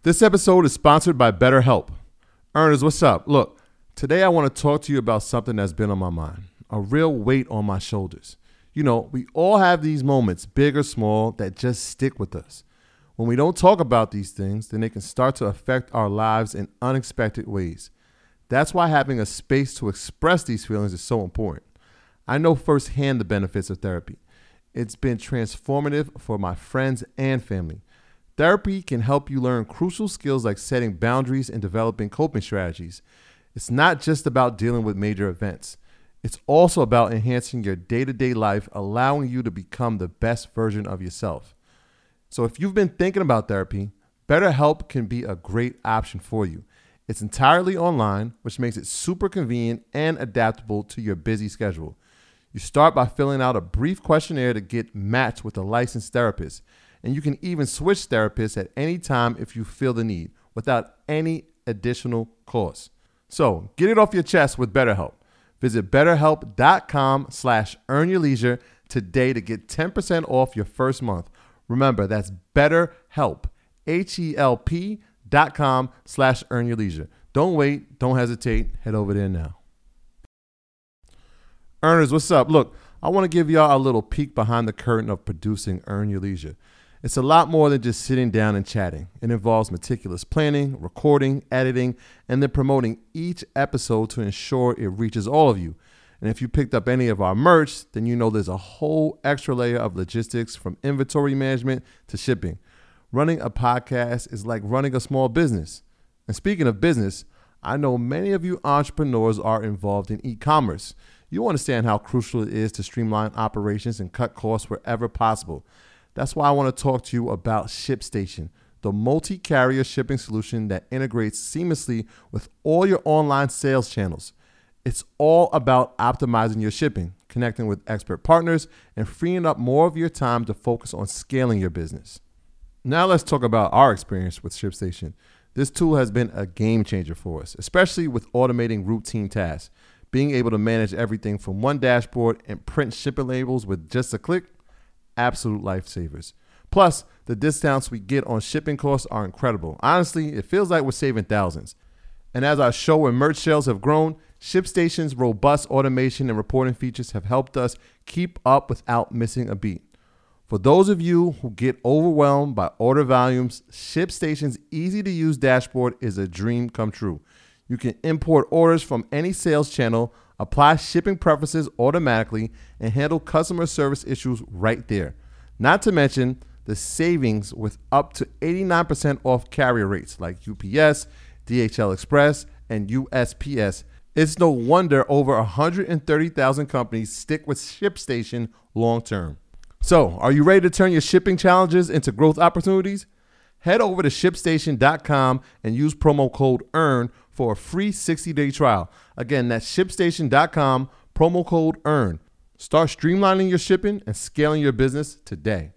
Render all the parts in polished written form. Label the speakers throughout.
Speaker 1: This episode is sponsored by BetterHelp. Earners, what's up? Look, today I want to talk to you about something that's been on my mind, a real weight on my shoulders. You know, we all have these moments, big or small, that just stick with us. When we don't talk about these things, then they can start to affect our lives in unexpected ways. That's why having a space to express these feelings is so important. I know firsthand the benefits of therapy. It's been transformative for my friends and family. Therapy can help you learn crucial skills like setting boundaries and developing coping strategies. It's not just about dealing with major events. It's also about enhancing your day-to-day life, allowing you to become the best version of yourself. So if you've been thinking about therapy, BetterHelp can be a great option for you. It's entirely online, which makes it super convenient and adaptable to your busy schedule. You start by filling out a brief questionnaire to get matched with a licensed therapist. And you can even switch therapists at any time if you feel the need, without any additional cost. So get it off your chest with BetterHelp. Visit BetterHelp.com/earnyourleisure today to get 10% off your first month. Remember, that's BetterHelp, HELP.com/earnyourleisure. Don't wait, don't hesitate, head over there now. Earners, what's up? Look, I want to give y'all a little peek behind the curtain of producing Earn Your Leisure. It's a lot more than just sitting down and chatting. It involves meticulous planning, recording, editing, and then promoting each episode to ensure it reaches all of you. And if you picked up any of our merch, then you know there's a whole extra layer of logistics, from inventory management to shipping. Running a podcast is like running a small business. And speaking of business, I know many of you entrepreneurs are involved in e-commerce. You understand how crucial it is to streamline operations and cut costs wherever possible. That's why I want to talk to you about ShipStation, the multi-carrier shipping solution that integrates seamlessly with all your online sales channels. It's all about optimizing your shipping, connecting with expert partners, and freeing up more of your time to focus on scaling your business. Now let's talk about our experience with ShipStation. This tool has been a game changer for us, especially with automating routine tasks. Being able to manage everything from one dashboard and print shipping labels with just a click, absolute lifesavers. Plus, the discounts we get on shipping costs are incredible. Honestly, it feels like we're saving thousands. And as our show and merch sales have grown, ShipStation's robust automation and reporting features have helped us keep up without missing a beat. For those of you who get overwhelmed by order volumes, ShipStation's easy-to-use dashboard is a dream come true. You can import orders from any sales channel, apply shipping preferences automatically, and handle customer service issues right there. Not to mention the savings with up to 89% off carrier rates like UPS, DHL Express, and USPS. It's no wonder over 130,000 companies stick with ShipStation long term. So, are you ready to turn your shipping challenges into growth opportunities? Head over to ShipStation.com and use promo code EARN for a free 60-day trial. Again, that's ShipStation.com, promo code EARN. Start streamlining your shipping and scaling your business today.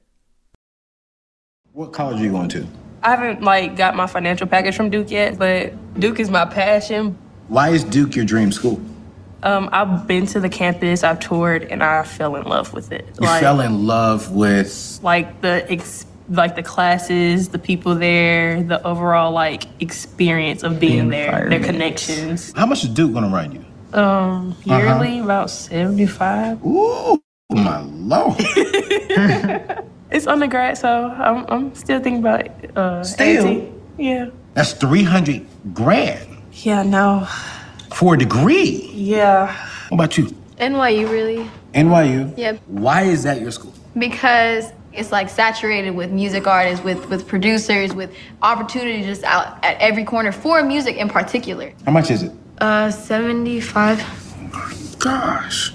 Speaker 2: What college are you going to?
Speaker 3: I haven't got my financial package from Duke yet, but Duke is my passion.
Speaker 2: Why is Duke your dream school?
Speaker 3: I've been to the campus, I've toured, and I fell in love with it.
Speaker 2: You fell in love with?
Speaker 3: The classes, the people there, the overall experience of being there, their connections.
Speaker 2: How much is Duke gonna run you?
Speaker 3: Yearly, about $75.
Speaker 2: Ooh, my Lord.
Speaker 3: It's undergrad, so I'm still thinking about
Speaker 2: Still?
Speaker 3: AT. Yeah.
Speaker 2: That's $300 grand
Speaker 3: Yeah, no.
Speaker 2: for a degree.
Speaker 3: Yeah.
Speaker 2: What about you?
Speaker 4: NYU, really.
Speaker 2: NYU?
Speaker 4: Yep.
Speaker 2: Why is that your school?
Speaker 4: Because it's saturated with music artists, with producers, with opportunities just out at every corner for music in particular.
Speaker 2: How much is it?
Speaker 4: 75.
Speaker 2: Gosh,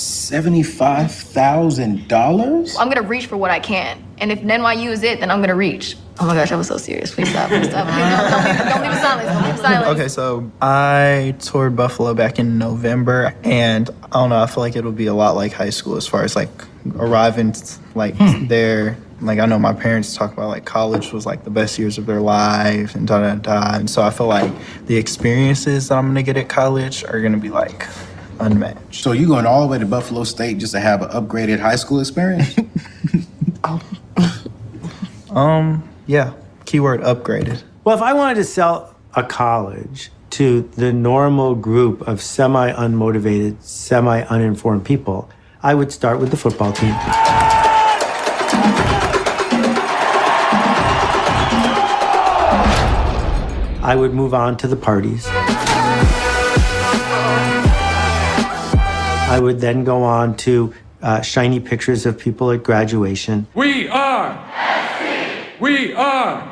Speaker 2: $75,000?
Speaker 4: I'm gonna reach for what I can. And if NYU is it, then I'm gonna reach. Oh my gosh, I was so serious. Please stop. Please stop. Don't leave it silent. Don't leave it silent.
Speaker 5: Okay, so I toured Buffalo back in November, and I don't know, I feel like it'll be a lot like high school as far as arriving there. I know my parents talk about college was the best years of their life and and so I feel like the experiences that I'm gonna get at college are gonna be unmatched.
Speaker 2: So you going all the way to Buffalo State just to have an upgraded high school experience?
Speaker 5: Yeah, keyword upgraded.
Speaker 6: Well, if I wanted to sell a college to the normal group of semi-unmotivated, semi-uninformed people, I would start with the football team. I would move on to the parties. I would then go on to shiny pictures of people at graduation.
Speaker 7: We are. We are.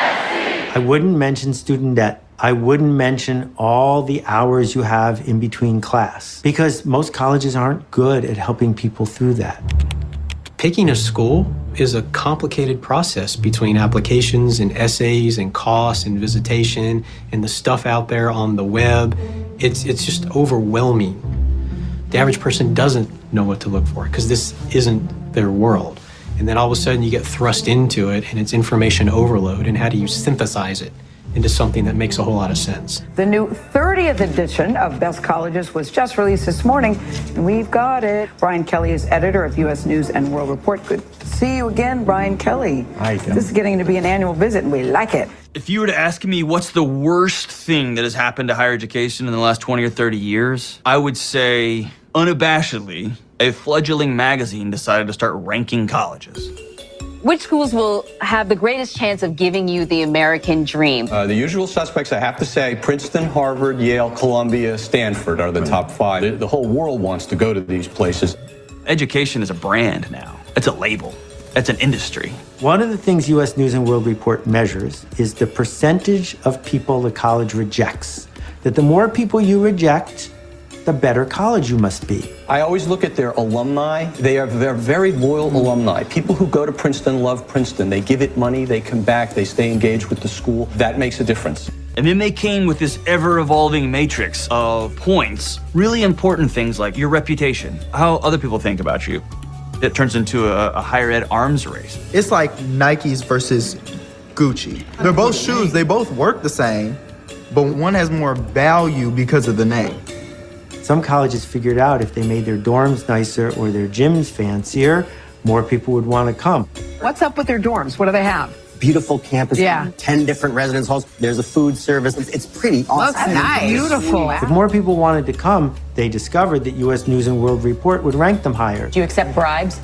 Speaker 6: I wouldn't mention student debt. I wouldn't mention all the hours you have in between class, because most colleges aren't good at helping people through that.
Speaker 8: Picking a school is a complicated process between applications and essays and costs and visitation and the stuff out there on the web. It's just overwhelming. The average person doesn't know what to look for because this isn't their world. And then all of a sudden you get thrust into it and it's information overload, and how do you synthesize it into something that makes a whole lot of sense?
Speaker 9: The new 30th edition of Best Colleges was just released this morning, and we've got it. Brian Kelly is editor of U.S. News and World Report. Good to see you again, Brian Kelly.
Speaker 10: Hi, Kim.
Speaker 9: This is getting to be an annual visit, and we like it.
Speaker 10: If you were to ask me what's the worst thing that has happened to higher education in the last 20 or 30 years, I would say, unabashedly, a fledgling magazine decided to start ranking colleges.
Speaker 11: Which schools will have the greatest chance of giving you the American dream?
Speaker 12: The usual suspects, I have to say, Princeton, Harvard, Yale, Columbia, Stanford are the top five. The whole world wants to go to these places.
Speaker 10: Education is a brand now. It's a label. It's an industry.
Speaker 6: One of the things U.S. News and World Report measures is the percentage of people the college rejects. That the more people you reject, the better college you must be.
Speaker 12: I always look at their alumni. They're very loyal alumni. People who go to Princeton love Princeton. They give it money, they come back, they stay engaged with the school. That makes a difference.
Speaker 10: And then they came with this ever-evolving matrix of points, really important things like your reputation, how other people think about you. It turns into a higher ed arms race.
Speaker 5: It's like Nikes versus Gucci. They're both shoes, they both work the same, but one has more value because of the name.
Speaker 6: Some colleges figured out if they made their dorms nicer or their gyms fancier, more people would want to come.
Speaker 9: What's up with their dorms? What do they have?
Speaker 13: Beautiful campus, 10 different residence halls. There's a food service. It's pretty awesome.
Speaker 9: That's nice. Beautiful.
Speaker 6: If more people wanted to come, they discovered that U.S. News and World Report would rank them higher.
Speaker 11: Do you accept bribes?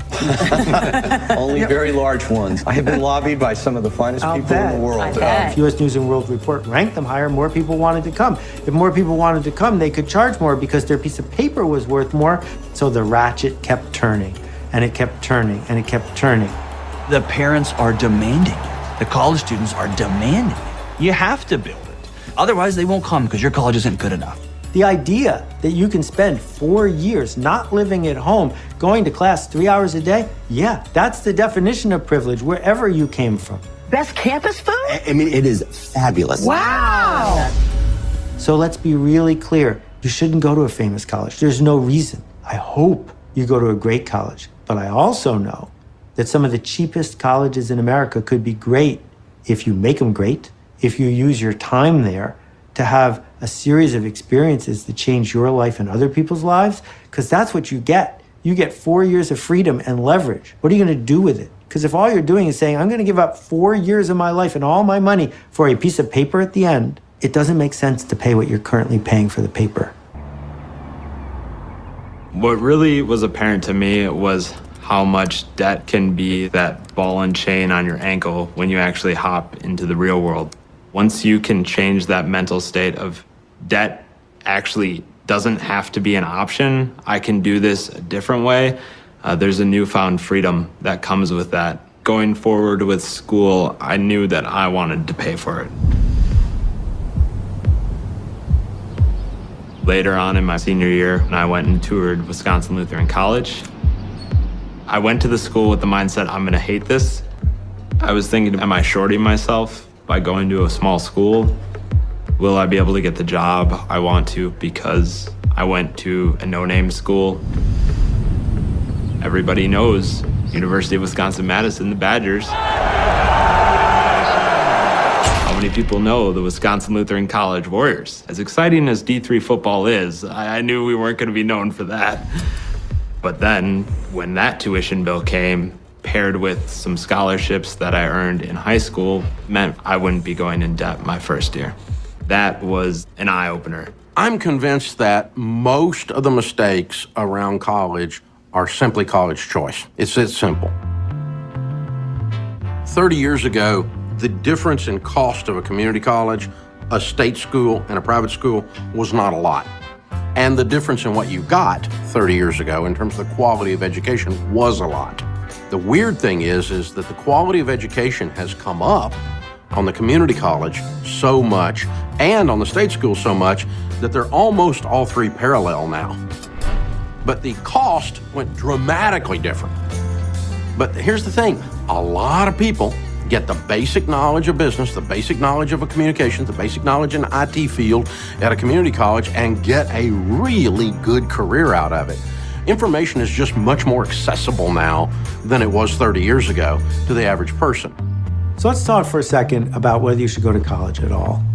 Speaker 12: Only very large ones. I have been lobbied by some of the finest people in the world.
Speaker 6: If U.S. News and World Report ranked them higher, more people wanted to come. If more people wanted to come, they could charge more because their piece of paper was worth more. So the ratchet kept turning, and it kept turning, and it kept turning.
Speaker 10: The parents are demanding it. The college students are demanding it. You have to build it. Otherwise, they won't come because your college isn't good enough.
Speaker 6: The idea that you can spend 4 years not living at home, going to class 3 hours a day, yeah, that's the definition of privilege wherever you came from.
Speaker 9: Best campus food?
Speaker 13: I mean, it is fabulous.
Speaker 9: Wow.
Speaker 6: So let's be really clear. You shouldn't go to a famous college. There's no reason. I hope you go to a great college. But I also know that some of the cheapest colleges in America could be great if you make them great, if you use your time there to have a series of experiences that change your life and other people's lives, because that's what you get. You get 4 years of freedom and leverage. What are you going to do with it? Because if all you're doing is saying, I'm going to give up 4 years of my life and all my money for a piece of paper at the end, it doesn't make sense to pay what you're currently paying for the paper.
Speaker 14: What really was apparent to me was how much debt can be that ball and chain on your ankle when you actually hop into the real world. Once you can change that mental state of debt actually doesn't have to be an option, I can do this a different way, there's a newfound freedom that comes with that. Going forward with school, I knew that I wanted to pay for it. Later on in my senior year, I went and toured Wisconsin Lutheran College. I went to the school with the mindset, I'm gonna hate this. I was thinking, am I shorting myself by going to a small school? Will I be able to get the job I want to because I went to a no-name school? Everybody knows University of Wisconsin-Madison, the Badgers. How many people know the Wisconsin Lutheran College Warriors? As exciting as D3 football is, I knew we weren't gonna be known for that. But then, when that tuition bill came, paired with some scholarships that I earned in high school, meant I wouldn't be going in debt my first year. That was an eye-opener.
Speaker 15: I'm convinced that most of the mistakes around college are simply college choice. It's that simple. 30 years ago, the difference in cost of a community college, a state school, and a private school was not a lot. And the difference in what you got 30 years ago in terms of the quality of education was a lot. The weird thing is that the quality of education has come up on the community college so much and on the state school so much that they're almost all three parallel now. But the cost went dramatically different. But here's the thing, a lot of people get the basic knowledge of business, the basic knowledge of a communications, the basic knowledge in the IT field at a community college and get a really good career out of it. Information is just much more accessible now than it was 30 years ago to the average person.
Speaker 6: So let's talk for a second about whether you should go to college at all.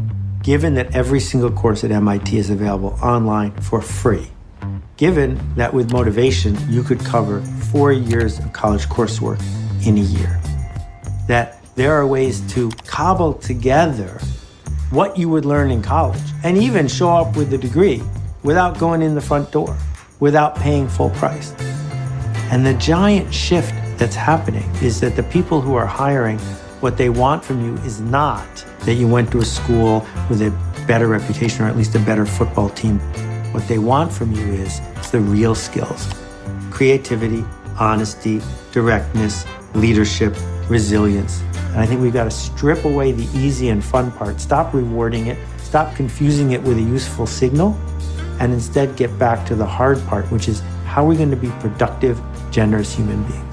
Speaker 6: Given that every single course at MIT is available online for free, given that with motivation, you could cover 4 years of college coursework in a year, that there are ways to cobble together what you would learn in college and even show up with a degree without going in the front door, without paying full price. And the giant shift that's happening is that the people who are hiring, what they want from you is not that you went to a school with a better reputation or at least a better football team. What they want from you is the real skills: creativity, honesty, directness, leadership, resilience. And I think we've got to strip away the easy and fun part, stop rewarding it, stop confusing it with a useful signal, and instead get back to the hard part, which is how are we going to be productive, generous human beings?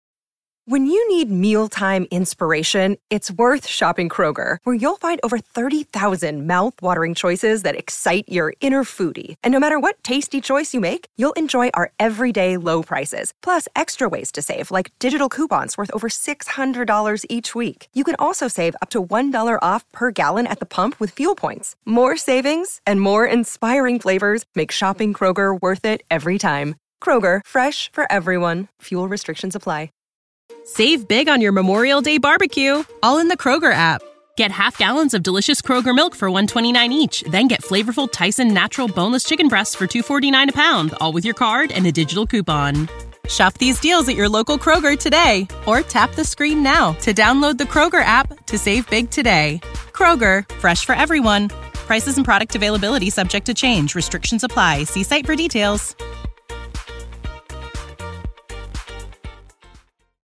Speaker 16: When you need mealtime inspiration, it's worth shopping Kroger, where you'll find over 30,000 mouth-watering choices that excite your inner foodie. And no matter what tasty choice you make, you'll enjoy our everyday low prices, plus extra ways to save, like digital coupons worth over $600 each week. You can also save up to $1 off per gallon at the pump with fuel points. More savings and more inspiring flavors make shopping Kroger worth it every time. Kroger, fresh for everyone. Fuel restrictions apply.
Speaker 17: Save big on your Memorial Day barbecue, all in the Kroger app. Get half gallons of delicious Kroger milk for $1.29 each. Then get flavorful Tyson natural boneless chicken breasts for $2.49 a pound, all with your card and a digital coupon. Shop these deals at your local Kroger today, or tap the screen now to download the Kroger app to save big today. Kroger, fresh for everyone. Prices and product availability subject to change. Restrictions apply. See site for details.